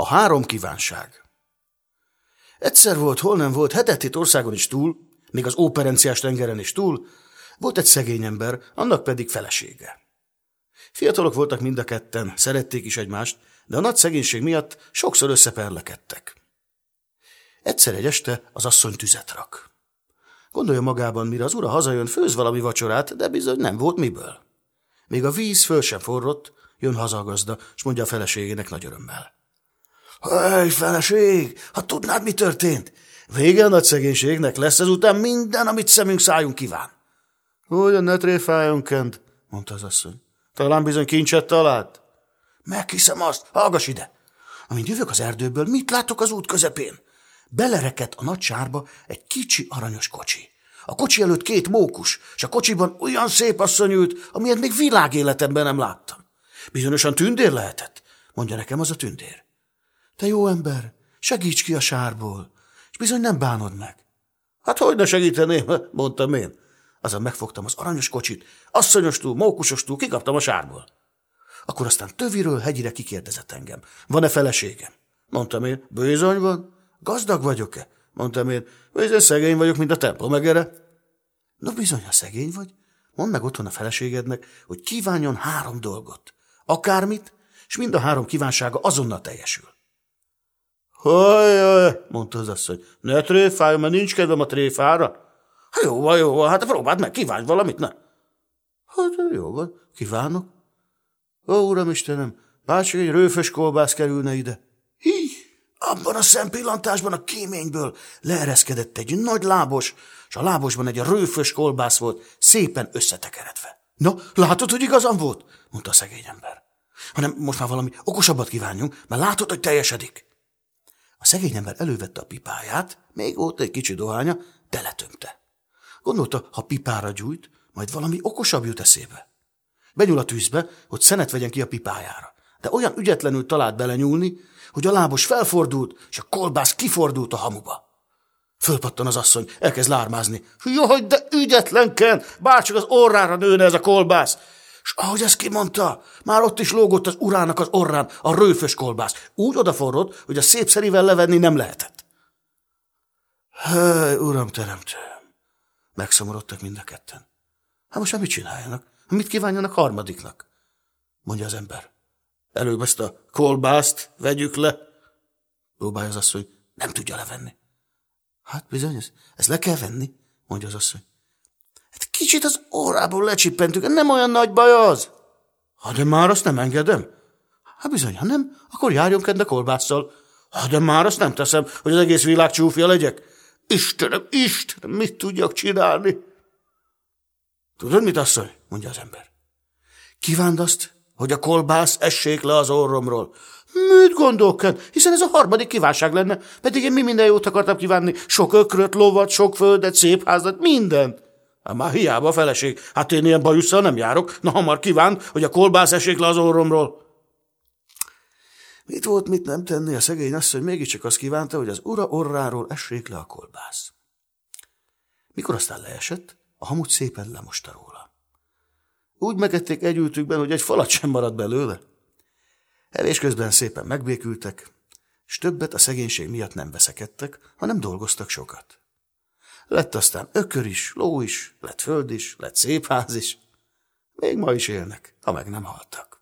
három kívánság. Egyszer volt, hol nem volt, hetet országon is túl, még az óperenciás tengeren is túl, volt egy szegény ember, annak pedig felesége. Fiatalok voltak mind a ketten, szerették is egymást, de a nagy szegénység miatt sokszor összeperlekedtek. Egyszer egy este az asszony tüzet rak. Gondolja magában, mire az ura hazajön, főz valami vacsorát, de bizony nem volt miből. Még a víz föl sem forrott, jön haza a gazda, s mondja a feleségének nagy örömmel. Hely, feleség, ha tudnád, mi történt? Vége a nagy szegénységnek, lesz ezután minden, amit szemünk szájunk kíván. Ugyan ne tréfáljon, Kent, mondta az asszony. Talán bizony kincset talált. Meghiszem azt, hallgass ide. Amint jövök az erdőből, mit látok az út közepén? Belerekedt a nagy sárba egy kicsi aranyos kocsi. A kocsi előtt 2 mókus, és a kocsiban olyan szép asszony ült, amilyet még világéletemben nem láttam. Bizonyosan tündér lehetett, mondja nekem az a tündér. Te jó ember, segíts ki a sárból, és bizony nem bánod meg. Hát hogy ne segíteném, mondtam én. Azon megfogtam az aranyos kocsit, asszonyostól, mókusostól kikaptam a sárból. Akkor aztán töviről hegyire kikérdezett engem. Van-e feleségem? Mondtam én, bizony van. Gazdag vagyok-e? Mondtam én, bizony szegény vagyok, mint a templom egere. No bizony, ha szegény vagy, mondd meg otthon a feleségednek, hogy kívánjon 3 dolgot. Akármit, és mind a 3 kívánsága azonnal teljesül. Hajjaj, mondta az asszony, ne tréfálj, mert nincs kedvem a tréfára. Hát jó van, hát próbáld meg, kívánj valamit, ne? Hát jó van, kívánok. Ó, Uramistenem, bárcsak egy rőfös kolbász kerülne ide. Hí, abban a szempillantásban a kéményből leereszkedett egy nagy lábos, és a lábosban egy rőfös kolbász volt, szépen összetekeredve. Na, látod, hogy igazam volt? Mondta a szegény ember. Hanem most már valami okosabbat kívánjunk, mert látod, hogy teljesedik. A szegény ember elővette a pipáját, még volt egy kicsi dohánya, teletömte. Gondolta, ha pipára gyújt, majd valami okosabb jut eszébe. Benyúl a tűzbe, hogy szenet vegyen ki a pipájára, de olyan ügyetlenül talált belenyúlni, hogy a lábos felfordult, és a kolbász kifordult a hamuba. Fölpattan az asszony, elkezd lármázni. Jaj, de ügyetlenken, bárcsak az orrára nőne ez a kolbász. És ahogy ezt kimondta, már ott is lógott az urának az orrán a rőfös kolbász. Úgy odaforrott, hogy a szépszerivel levenni nem lehetett. Hely, uram teremtőm! Megszomorodtak mind a ketten. Hát most már mit csináljanak? Mit kívánjanak harmadiknak? Mondja az ember. Előbb ezt a kolbászt vegyük le. Próbálja az asszony, nem tudja levenni. Hát bizony, ezt le kell venni, mondja az asszony. Hát kicsit az órából lecsippentük, nem olyan nagy baj az. Ha de már azt nem engedem. Hát bizony, ha nem, akkor járjon kend a kolbásszal. Ha de már azt nem teszem, hogy az egész világ csúfja legyek. Istenem, mit tudjak csinálni? Tudod mit, asszony? Mondja az ember. Kívánd azt, hogy a kolbász essék le az orromról. Mit gondolkod? Hiszen ez a harmadik kívánság lenne, pedig én minden jót akartam kívánni. Sok ökröt, lovat, sok földet, szép házat, mindent. Hát már hiába a feleség. Hát én ilyen bajusszal nem járok. Na hamar kívánd, hogy a kolbász essék le az orromról. Mit volt, mit nem tenni, a szegény asszony mégiscsak azt kívánta, hogy az ura orráról essék le a kolbász. Mikor aztán leesett, a hamut szépen lemosta róla. Úgy megették együltükben, hogy egy falat sem maradt belőle. Evés közben szépen megbékültek, és többet a szegénység miatt nem veszekedtek, hanem dolgoztak sokat. Lett aztán ökör is, ló is, lett föld is, lett szép ház is. Még ma is élnek, ha meg nem haltak.